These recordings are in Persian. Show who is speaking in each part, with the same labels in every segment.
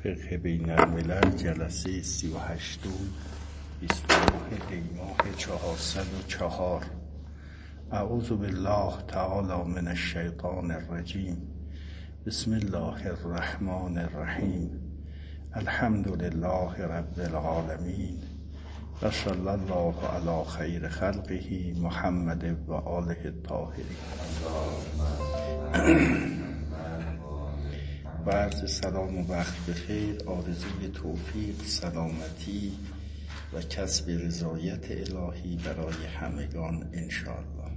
Speaker 1: فقه بین الملل جلسه 38 29 دی‌ماه 404. اعوذ بالله تعالی من الشیطان الرجیم. بسم الله الرحمن الرحیم. الحمد لله رب العالمین و صلی الله علی خیر خلقه محمد و آله الطاهرین. و عرض سلام و وقت بخیر، آرزوی توفیق، سلامتی و کسب رضایت الهی برای همگان انشاءالله.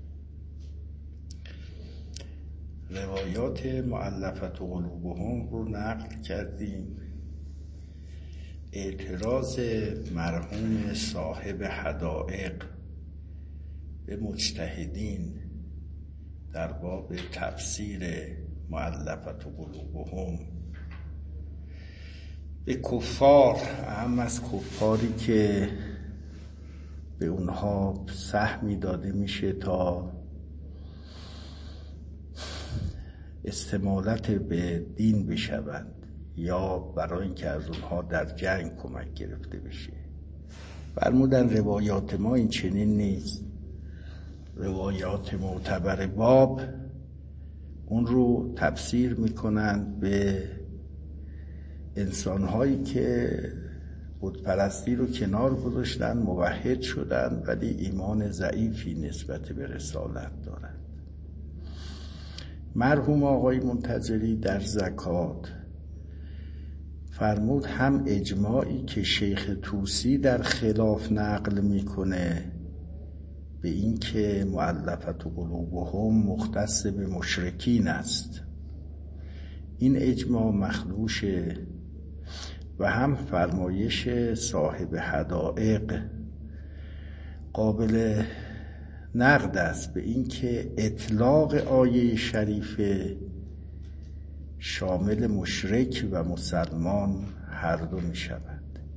Speaker 1: روایات مؤلفة قلوبهم رو نقل کردیم. اعتراض مرحوم صاحب حدائق به مجتهدین در باب تفسیر مؤلفة قلوبهم، به کفار، اهم از کفاری که به اونها سهمی داده میشه تا استمالت به دین بشوند یا برای اینکه از اونها در جنگ کمک گرفته بشه. فرمودن روایات ما این چنین نیست. روایات معتبر باب اون رو تفسیر میکنند به انسانهایی که بتپرستی رو کنار گذاشتن، موحد شدن، ولی ایمان ضعیفی نسبت به رسالت دارند. مرحوم آقای منتظری در زکات فرمود هم اجماعی که شیخ طوسی در خلاف نقل میکنه به این که مؤلفة قلوبهم مختص به مشرکین است، این اجماع مخدوشه، و هم فرمایش صاحب حدائق قابل نقد است به این که اطلاق آیه شریفه شامل مشرک و مسلمان هر دو می شود.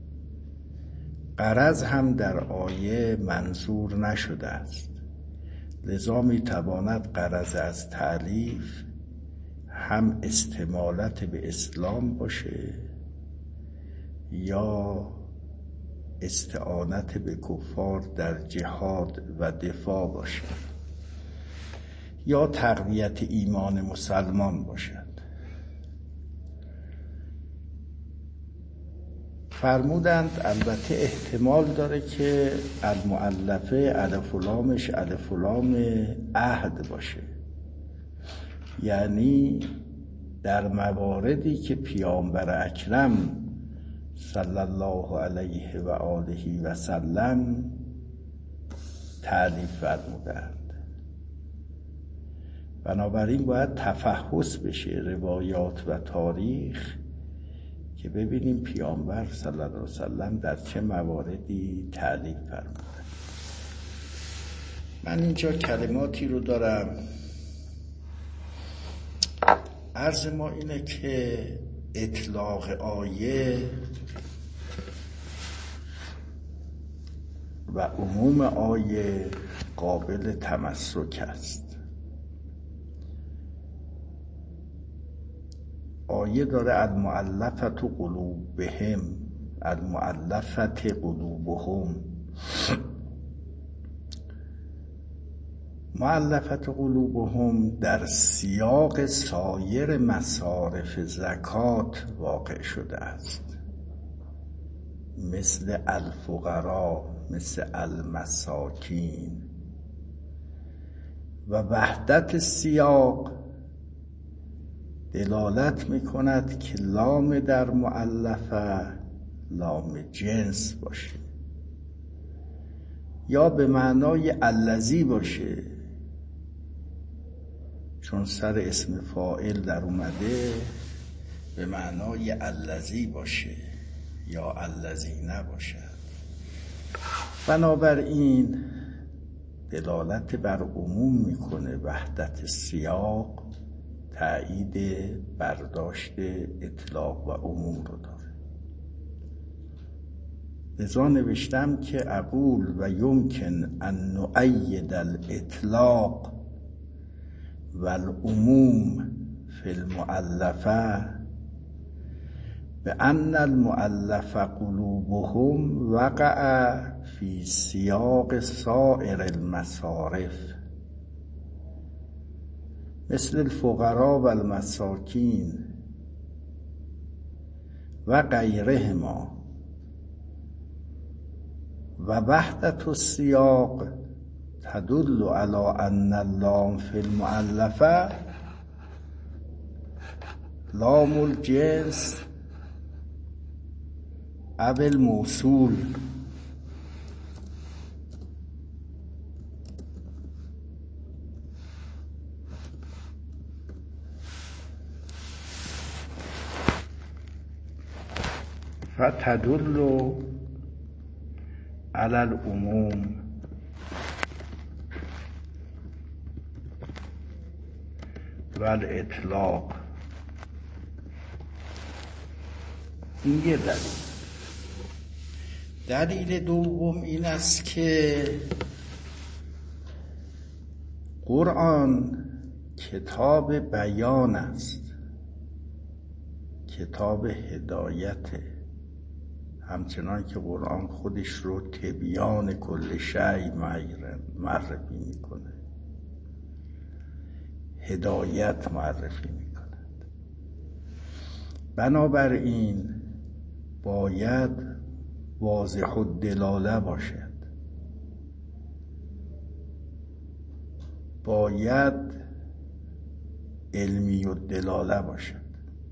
Speaker 1: غرض هم در آیه منظور نشده است، لذا می تواند غرض از تألیف هم استمالت به اسلام باشه یا استعانت به کفار در جهاد و دفاع باشه یا تقویت ایمان مسلمان باشد. فرمودند البته احتمال داره که المؤلفه الف و لامش الف و لام عهد باشه، یعنی در مواردی که پیامبر اکرم صلی الله علیه و آله و سلم تعلیف فرمودند. بنابراین باید تفحص بشه روایات و تاریخ که ببینیم پیامبر صلی الله علیه و سلم در چه مواردی تعلیف فرمودند. من اینجا کلماتی رو دارم. عرض ما اینه که اطلاق آیه و عموم آیه قابل تمسک است. آیه داره المؤلفة قلوبهم، المؤلفة قلوبهم. مؤلفة قلوبهم در سیاق سایر مصارف زکات واقع شده است، مثل الفقراء، مثل المساکین، و وحدت سیاق دلالت میکند که لام در مؤلفه لام جنس باشه یا به معنای الذی باشه، چون سر اسم فاعل در اومده به معنای الذی باشه یا الذین باشد. بنابراین دلالت بر عموم میکنه. وحدت سیاق تأیید برداشت اطلاق و عموم رو داره. لذا نوشتم که اقول و یمکن ان نؤید الاطلاق والعموم فی المؤلفه بأن المؤلف قلوبهم وقع في سیاق سائر المصارف مثل الفقراء و المساکین و غیرهما و وحدت السیاق تدل على ان اللام في المؤلفه لام الجنس او الموصول فتدل على العموم و الاطلاق. این یه دلیل دوم این است که قرآن کتاب بیان است، کتاب هدایته، همچنان که قرآن خودش رو تبیان کل شیء معرفی میکنه، هدایت معرفی میکند. بنابراین باید واضح الدلاله باشد، باید علمی الدلاله باشد.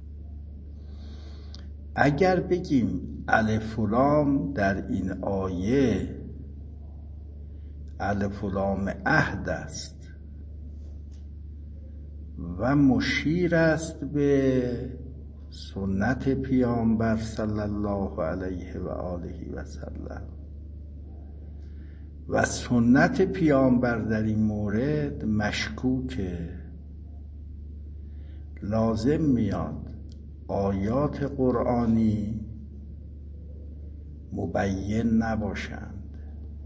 Speaker 1: اگر بگیم الف و لام در این آیه الف و لام عهد است و مشیر است به سنت پیامبر صلی الله علیه و آله و سلم و سنت پیامبر در این مورد مشکوکه، لازم میاد آیات قرآنی مبین نباشند،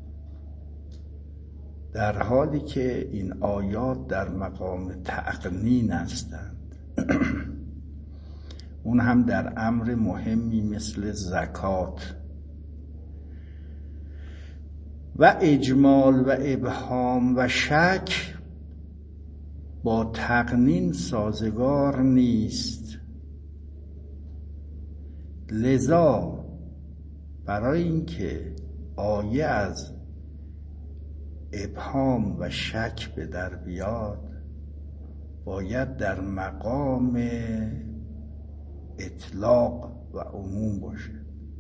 Speaker 1: در حالی که این آیات در مقام تقنین هستند اون هم در امر مهمی مثل زکات. و اجمال و ابهام و شک با تقنین سازگار نیست، لذا برای اینکه آیه از ابهام و شک به در بیاد باید در مقام اطلاق و عموم باشه.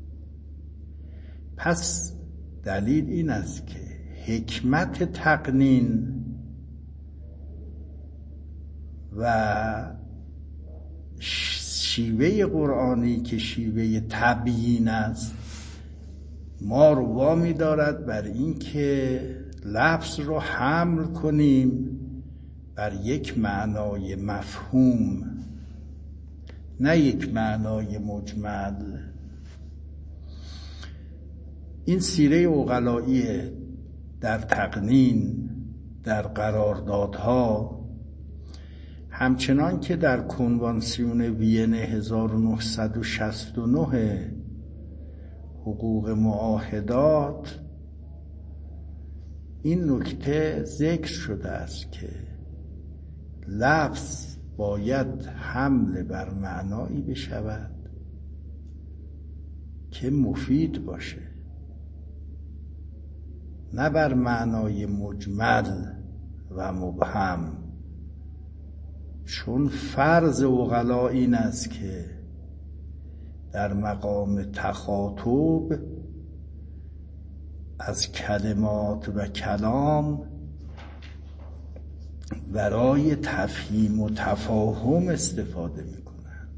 Speaker 1: پس دلیل این است که حکمت تقنین و شیوه قرآنی که شیوه تبیین است ما رو وامی دارد بر این که لفظ رو حمل کنیم بر یک معنای مفهوم، نه یک معنای مجمل. این سیره عقلایی در تقنین، در قراردادها، همچنان که در کنوانسیون وین 1969 حقوق معاهدات این نکته ذکر شده است که لفظ باید حمل بر معنایی بشود که مفید باشه، نه بر معنای مجمل و مبهم. چون فرض عقلا این است که در مقام تخاطب از کلمات و کلام برای تفهیم و تفاهم استفاده می‌کنند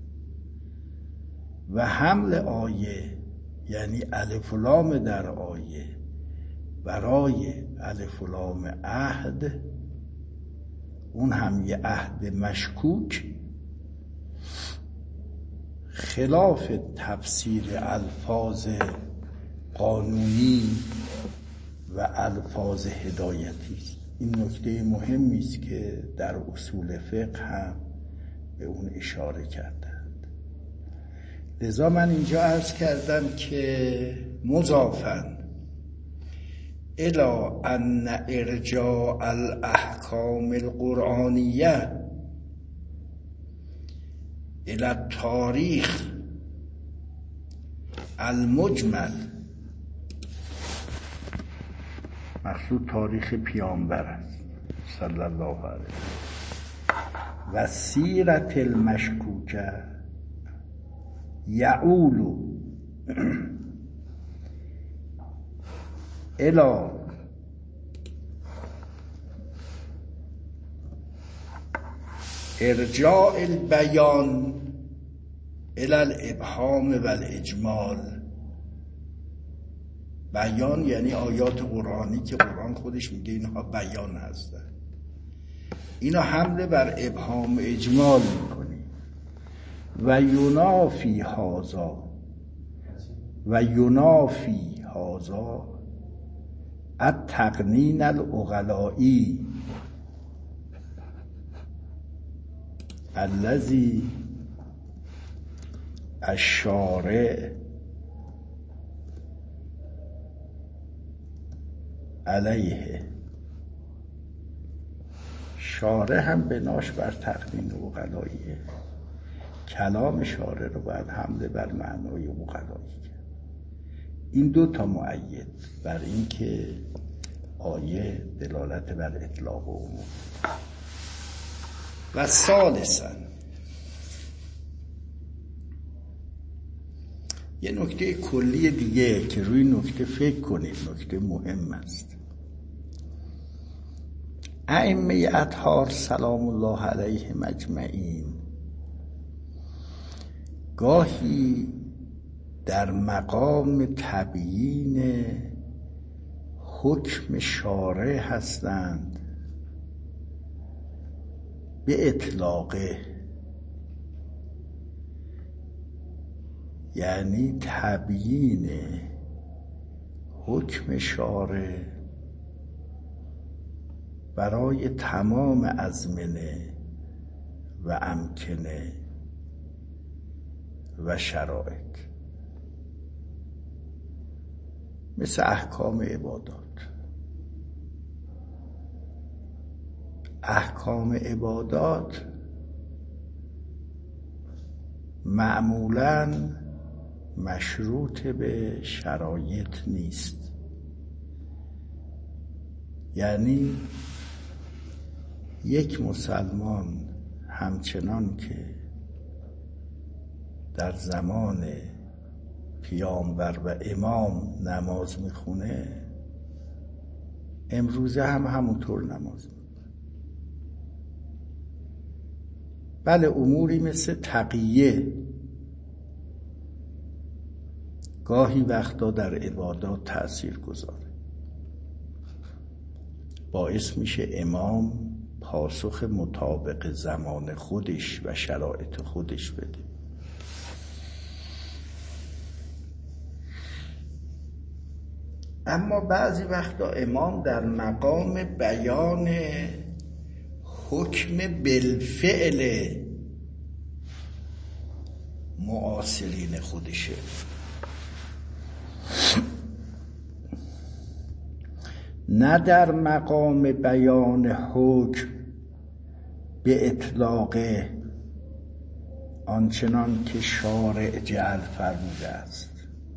Speaker 1: و حمل آیه یعنی الف و لام در آیه برای الف و لام عهد، اون هم یه عهد مشکوک، خلاف تفسیر الفاظ قانونی و الفاظ هدایتی است. این نکته مهمی است که در اصول فقه هم به اون اشاره کردند. لذا من اینجا عرض کردم که مضافاً الی ان ارجاع الاحکام القرآنیه الی التاریخ المجمل، مقصود تاریخ پیامبر است صلی الله علیه و سیرت المشکوکه یعول الی ارجاع البیان الی الابهام و الاجمال. بیان یعنی آیات قرآنی که قرآن خودش میگه اینها بیان هستن، اینا حمله بر ابهام اجمال میکنی. و ینافی هذا التقنین العقلائی الذی الشارع علیه. شارع هم بناش بر تقنین عقلاییه، کلام شارع رو باید حمله بر معنای عقلایی کرد. این دو تا مؤید بر این که آیه دلالت بر اطلاق و عموم. و ثالثاً یه نکته کلی دیگه که روی نکته فکر کنید، نکته مهم است. ائمه اطهار سلام الله علیهم اجمعین گاهی در مقام تبیین حکم شارع هستند به اطلاقه، یعنی تبیین حکم شارع برای تمام ازمنه و امکنه و شرایط، مثل احکام عبادات. احکام عبادات معمولاً مشروط به شرایط نیست، یعنی یک مسلمان همچنان که در زمان پیامبر و امام نماز میخونه، امروزه هم همونطور نماز میخونه. بله، اموری مثل تقیه گاهی وقتا در عبادات تأثیر گذاره، باعث میشه امام پاسخ مطابق زمان خودش و شرایط خودش بده. اما بعضی وقتا امام در مقام بیان حکم بالفعل معاصرین خودشه، نه در مقام بیان حکم به اطلاق آنچنان که شارع جعل فرموده است.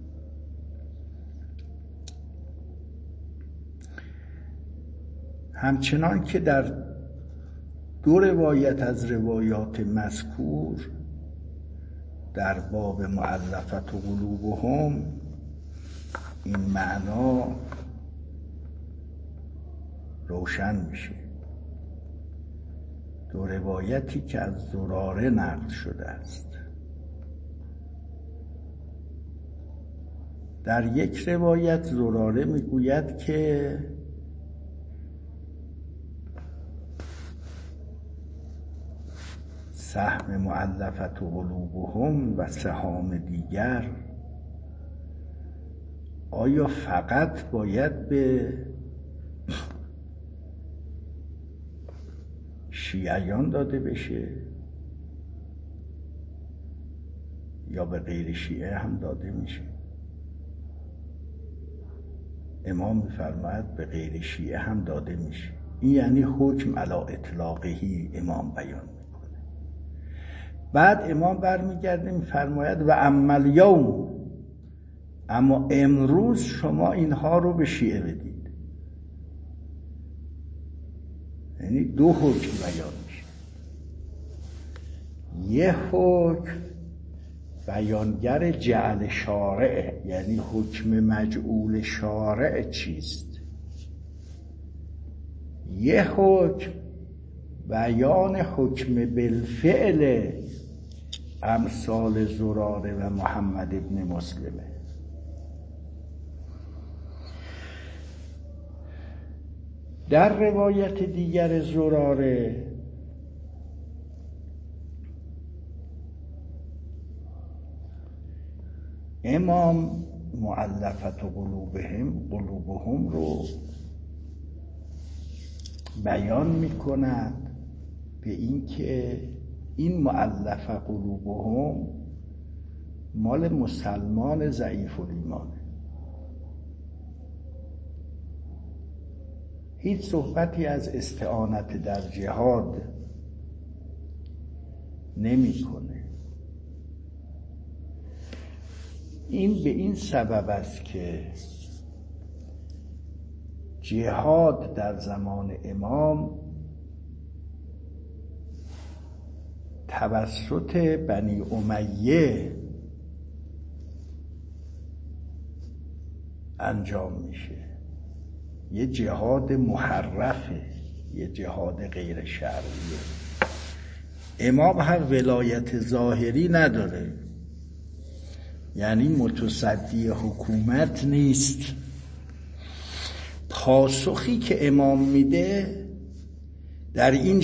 Speaker 1: همچنان که در دو روایت از روایات مذکور در باب مؤلفة قلوبهم این معنا روشن میشه. دو روایتی که از زراره نقل شده است. در یک روایت زراره میگوید که سهم مؤلفة قلوبهم و سهام دیگر آیا فقط باید به شیعیان داده بشه یا به غیر شیعه هم داده میشه. امام میفرماید به غیر شیعه هم داده میشه. این یعنی حکم علی اطلاقهی امام بیان میکنه. بعد امام برمیگرده میفرماید و اما الیوم، اما امروز شما اینها رو به شیعه بدید. یعنی دو حکم بیان میشه. یه حکم بیانگر جعل شارع، یعنی حکم مجعول شارع چیست. یه حکم بیان حکم بالفعل امثال زراره و محمد ابن مسلمه. در روایت دیگر زراره امام مؤلفت قلوبهم رو بیان میکند به این که این مؤلف قلوبهم مال مسلمان ضعیف الایمانه. هیچ صحبتی از استعانت در جهاد نمیکنه. این به این سبب است که جهاد در زمان امام توسط بنی امیه انجام میشه. یه جهاد محرفه، یه جهاد غیر شرعیه. امام هم ولایت ظاهری نداره، یعنی متصدی حکومت نیست. پاسخی که امام میده در این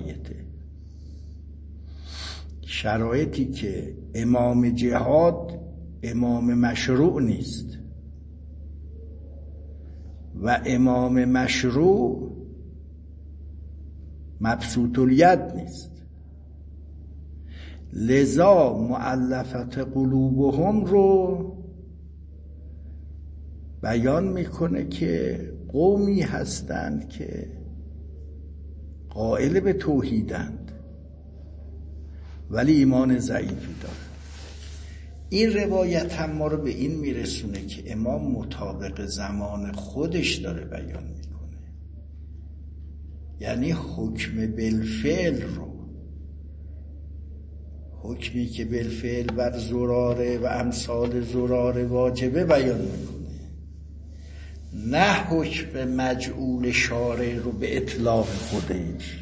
Speaker 1: شرایطی که امام جهاد امام مشروع نیست و امام مشروع مبسوط الید نیست، لذا مؤلفت قلوبهم رو بیان میکنه که قومی هستند که قائل به توحیدند ولی ایمان ضعیفی دارند. این روایت هم ما رو به این میرسونه که امام مطابق زمان خودش داره بیان میکنه، یعنی حکم بالفعل رو، حکمی که بالفعل بر زراره و امثال زراره واجبه بیان میکنه، نه حکم مجعول شارع رو به اطلاق خودش.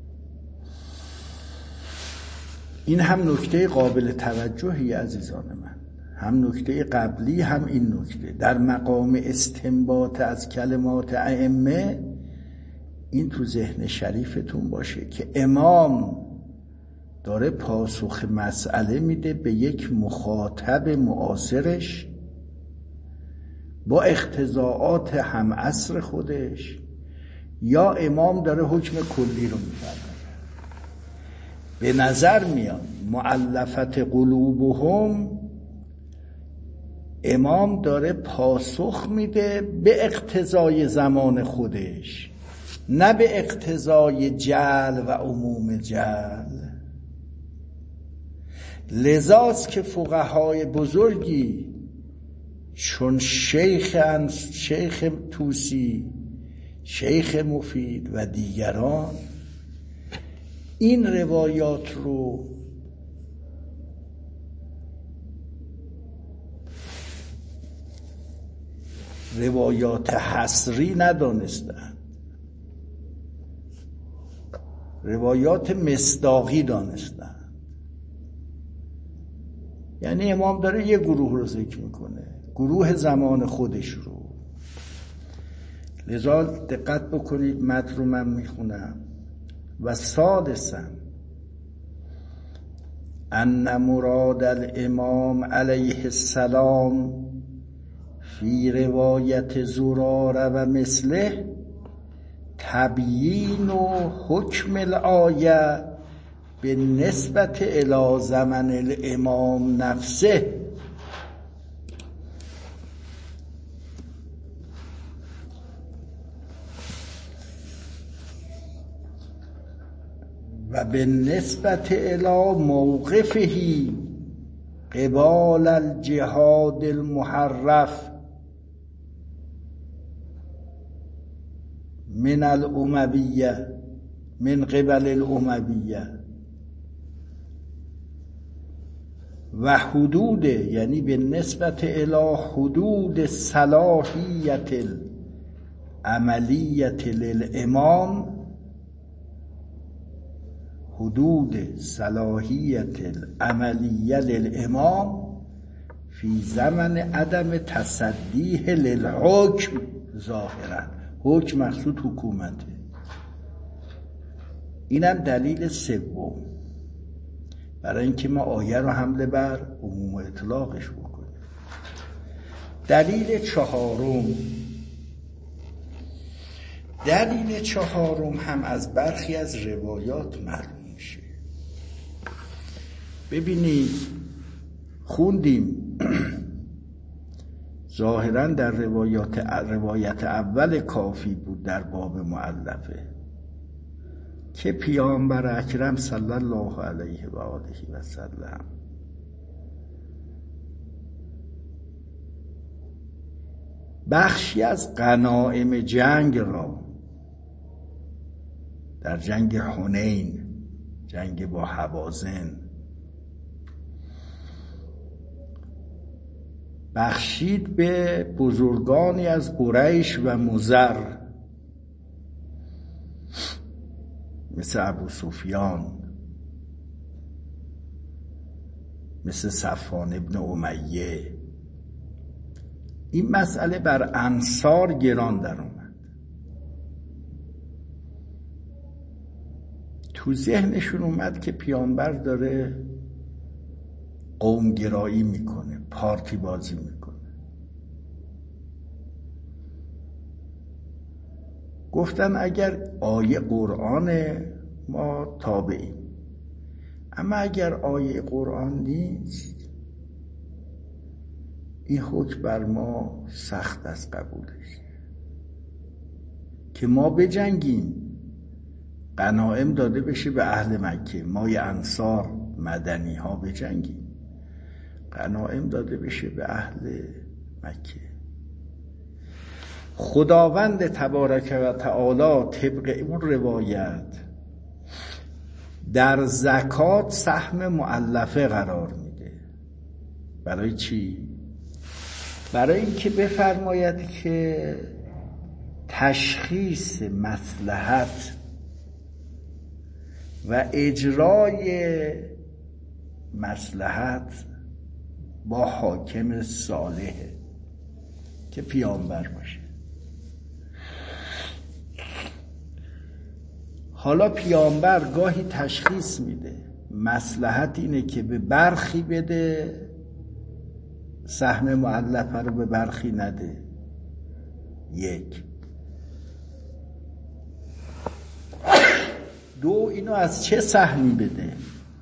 Speaker 1: این هم نکته قابل توجهی عزیزان من، هم نکته قبلی هم این نکته. در مقام استنباط از کلمات ائمه این تو ذهن شریفتون باشه که امام داره پاسخ مسئله میده به یک مخاطب معاصرش با اقتضاعات هم عصر خودش، یا امام داره حکم کلی رو میفرماید. به نظر میاد مؤلفت قلوبهم امام داره پاسخ میده به اقتضای زمان خودش، نه به اقتضای جعل و عموم جعل. لذاست که فقهای بزرگی چون شیخ توسی، شیخ مفید و دیگران این روایات رو روایات حصری ندانستند، روایات مصداقی دانستند. یعنی امام داره یه گروه رو ذکر میکنه، گروه زمان خودش رو. لذا دقت بکنید، متن رو من میخونم. و سادسا ان مراد الامام علیه السلام فی روایت زراره و مثله تبیین و حکم الآیه به نسبت الی زمن الامام نفسه و به نسبت الی موقفه قبال الجهاد المحرف من الامویه من قبل الامویه و حدود، یعنی به نسبت الی حدود صلاحیت العملیت للامام، حدود صلاحیت العملیه للامام فی زمن عدم تصدیه للحکم ظاهرا. حکم مقصود حکومته. اینم دلیل سوم برای اینکه ما آیه رو حمله بر عموم و اطلاقش بکنیم. دلیل چهارم هم از برخی از روایات معلوم میشه. ببینید خوندیم ظاهرا در روایت اول کافی بود در باب مؤلفه که پیامبر اکرم صلی الله علیه و آله و سلم بخشی از غنایم جنگ را در جنگ حنین، جنگ با هوازن، بخشید به بزرگانی از قریش و مضر مثل ابو سفیان، مثل صفوان ابن امیه. این مسئله بر انصار گران در اومد. تو ذهنشون اومد که پیامبر داره قومگرایی میکنه، پارتی بازی میکنه. گفتن اگر آیه قرآن ما تابعیم، اما اگر آیه قرآن نیست این حکم بر ما سخت از قبولش که ما بجنگیم، غنایم داده بشه به اهل مکه، ما ی انصار مدنی ها بجنگیم، غنایم داده بشه به اهل مکه. خداوند تبارک و تعالی طبق اون روایت در زکات سهم مؤلفه قرار میده. برای چی؟ برای اینکه بفرماید که تشخیص مصلحت و اجرای مصلحت با حاکم صالحه که پیامبر باشه. حالا پیامبر گاهی تشخیص میده مصلحت اینه که به برخی بده، سهم مؤلفه رو به برخی نده. یک. دو، اینو از چه سهمی بده؟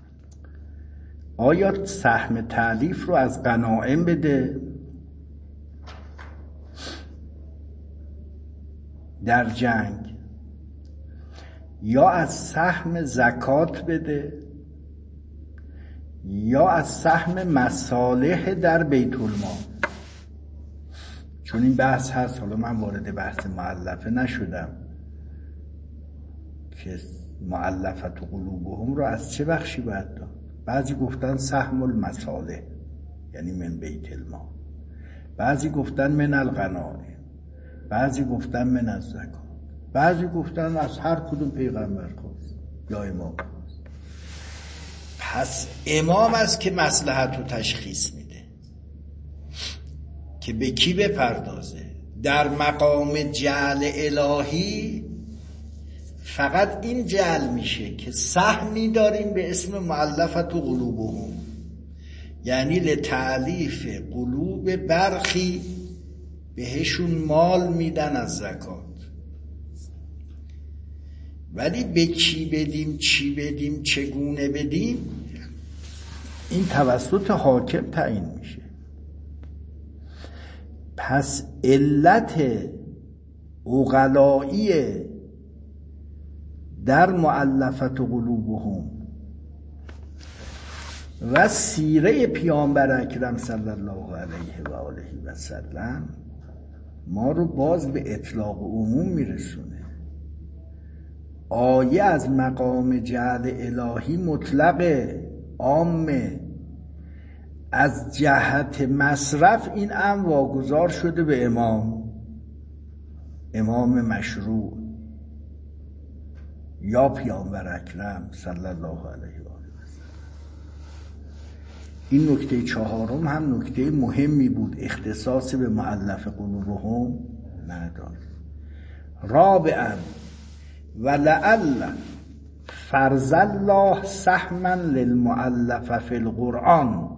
Speaker 1: آیا سهم تألیف رو از غنایم بده در جنگ، یا از سهم زکات بده، یا از سهم مصالح در بیت المال؟ چون این بحث هست. حالا من وارد بحث مؤلفه نشدم که مؤلفت قلوبهم رو از چه بخشی باید داد. بعضی گفتن سهم المصالح یعنی من بیت المال، بعضی گفتن من الغنائم، بعضی گفتن من الزکات، بعضی گفتن از هر کدوم پیغمبر خواست یا امام خواست. پس امام است که مصلحت رو تشخیص میده که به کی بپردازه. در مقام جعل الهی فقط این جعل میشه که سهمی داریم به اسم مؤلفت قلوبهم، یعنی لتألیف قلوب برخی بهشون مال میدن از زکات، ولی به کی بدیم، چی بدیم، چگونه بدیم، این توسط حاکم تعیین میشه. پس علت عقلایی در مؤلفت قلوبهم و سیره پیامبر اکرم صلی الله علیه و آله و سلم ما رو باز به اطلاق عموم میرسونه. آیه از مقام جعل الهی مطلق عامه، از جهت مصرف این امر واگذار شده به امام مشروع یا پیامبر اکرم صلی الله علیه و آله و سلم. این نکته چهارم هم نکته مهمی بود، اختصاص به مؤلف قلوبهم نداره. رابعا ولعل فرض الله سهما للمؤلف فی القرآن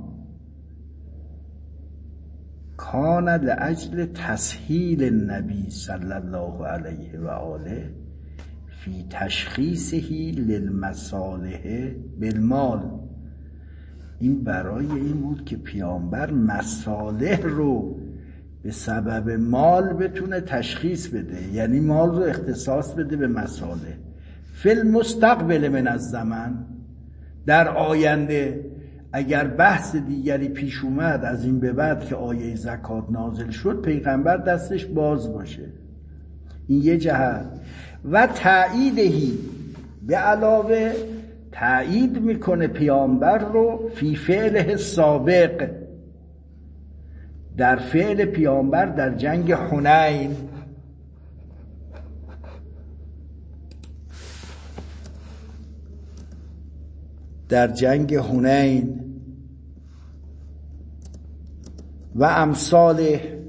Speaker 1: کان لاجل تسهیل النبی صلی الله علیه و آله فی تشخیصه للمصالح بالمال. این برای این بود که پیامبر مصالح رو به سبب مال بتونه تشخیص بده، یعنی مال رو اختصاص بده به مصالح. فی المستقبل من الزمن، در آینده اگر بحث دیگری پیش اومد از این به بعد که آیه زکات نازل شد، پیغمبر دستش باز باشه. این یه جهت. و تأییدهی، به علاوه تأیید میکنه پیامبر رو فی فعله سابق، در فعل پیامبر در جنگ حنین. در جنگ حنین و امثاله،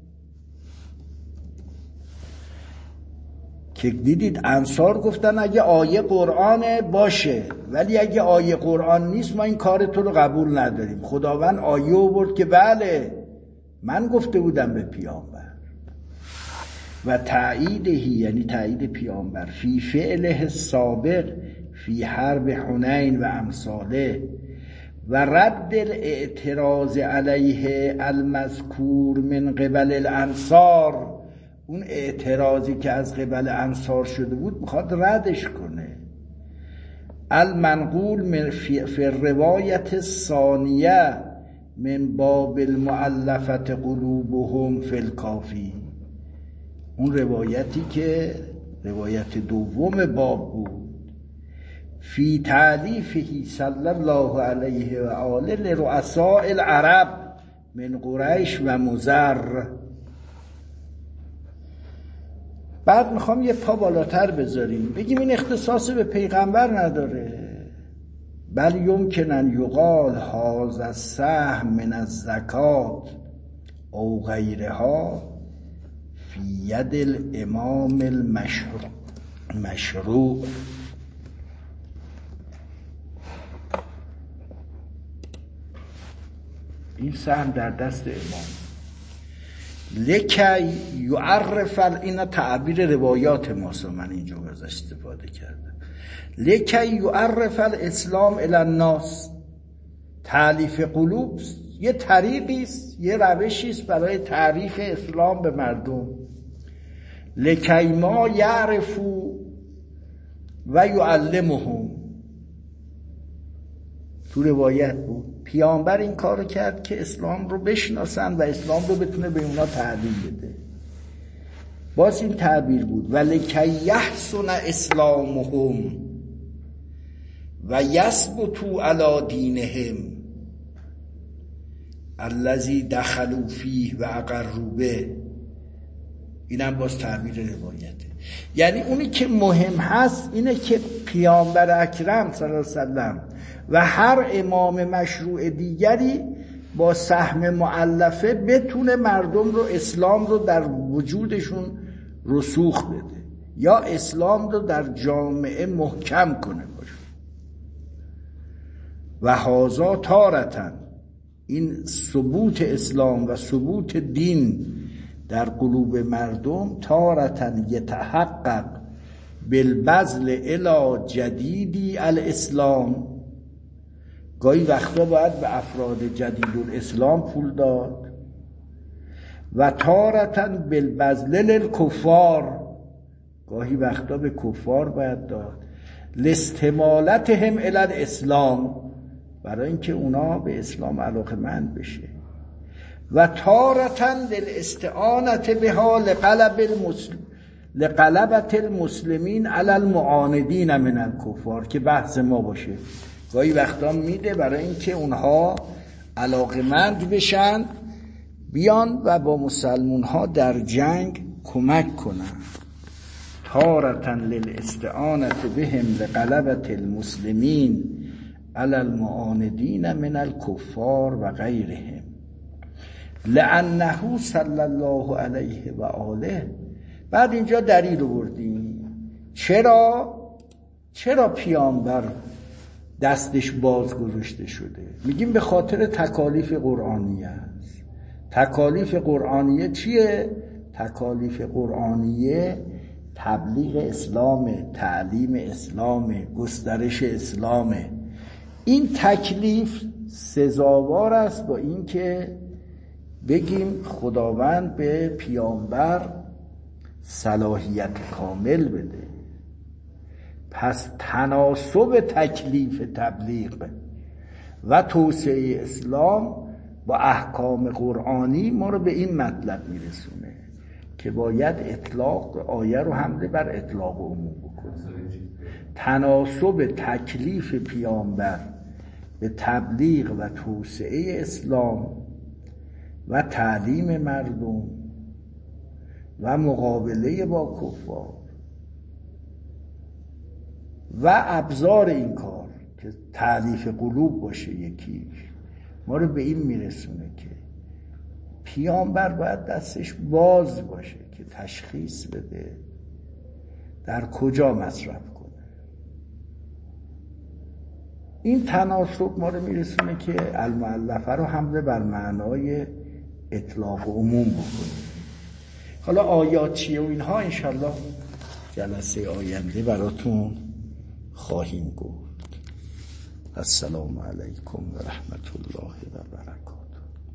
Speaker 1: که دیدید انصار گفتن اگه آیه قرآنه باشه، ولی اگه آیه قرآن نیست ما این کار تو رو قبول نداریم. خداوند آیه آورد که بله من گفته بودم به پیامبر. و تأییدهی یعنی تأیید پیامبر فی فعله سابق فی حرب حنین و امثاله و رد الاعتراض علیه المذکور من قبل الانصار، اون اعتراضی که از قبل انصار شده بود میخواد ردش کنه. المنقول من فی الروایت الثانیه من باب المؤلفت قلوبهم فی الکافی، اون روایتی که روایت دوم باب بود، فی تعلیفه صلی الله علیه و آله لرؤساء العرب من قریش و مضر. بعد میخوام یه پا بالاتر بذاریم، بگیم این اختصاص به پیغمبر نداره، بل یمکن ان یقال هذا السهم من الزکات او غیرها فی ید الامام المشروع. این سهم در دست امام. لکی یعرف، این تعبیر روایات ماست، من اینجا ازش استفاده کردم. لکی یعرف الاسلام الی الناس، تألیف قلوب یه طریقی است، یه روشی است برای تعریف اسلام به مردم. لکی ما یعرفو و یعلمهم، تو روایت بود پیامبر این کارو کرد که اسلام رو بشناسن و اسلام رو بتونه به اونا تعلیم بده. باز این تعبیر بود ولکی یحسن اسلامهم و یثبتوا علی دینهم الذی دخلوا فیه و اقروا به. اینم باز تعبیر روایته. یعنی اونی که مهم هست اینه که پیامبر اکرم صلی الله علیه و سلم و هر امام مشروع دیگری با سهم مؤلفه بتونه مردم رو، اسلام رو در وجودشون رسوخ بده یا اسلام رو در جامعه محکم کنه باشه. و هازا تارتن، این ثبوت اسلام و ثبوت دین در قلوب مردم، تارتن یتحقق بالبذل الی جدیدی الاسلام، گاهی وقتا باید به افراد جدید الاسلام پول داد. و تارةً بالبذل للکفار، گاهی وقتا به کفار باید داد. لاستمالتهم الی الاسلام، برای اینکه اونا به اسلام علاقه‌مند بشه. و تارةً للاستعانة بها لغلبة المسلمین علی المعاندین من الکفار، که بحث ما باشه. گاهی وقتا میده برای اینکه اونها علاقه‌مند بشن بیان و با مسلمون ها در جنگ کمک کنن. تارةً للاستعانة بهم لغلبة المسلمین علی المعاندین من الکفار و غیرهم، لأنه صلی الله علیه و آله. بعد اینجا دلیل آوردیم چرا پیامبر دستش باز گذاشته شده. میگیم به خاطر تکالیف قرآنیه است. تکالیف قرآنیه چیه؟ تکالیف قرآنیه تبلیغ اسلام، تعلیم اسلام، گسترش اسلام. این تکلیف سزاوار است با اینکه بگیم خداوند به پیامبر صلاحیت کامل بده. پس تناسب تکلیف تبلیغ و توسعه اسلام با احکام قرآنی ما رو به این مطلب میرسونه که باید اطلاق آیه رو حمله بر اطلاق عموم بکنه. تناسب تکلیف پیامبر به تبلیغ و توسعه اسلام و تعلیم مردم و مقابله با کفار و ابزار این کار که تألیف قلوب باشه یکی، ما رو به این میرسونه که پیامبر باید دستش باز باشه که تشخیص بده در کجا مصرف کنه. این تناسب ما رو میرسونه که المؤلفه رو حمله بر معنای اطلاق عموم بکنه. حالا آیات چیه و اینها انشالله جلسه آینده براتون خواهیم گفت. السلام علیکم و رحمت الله و برکاته.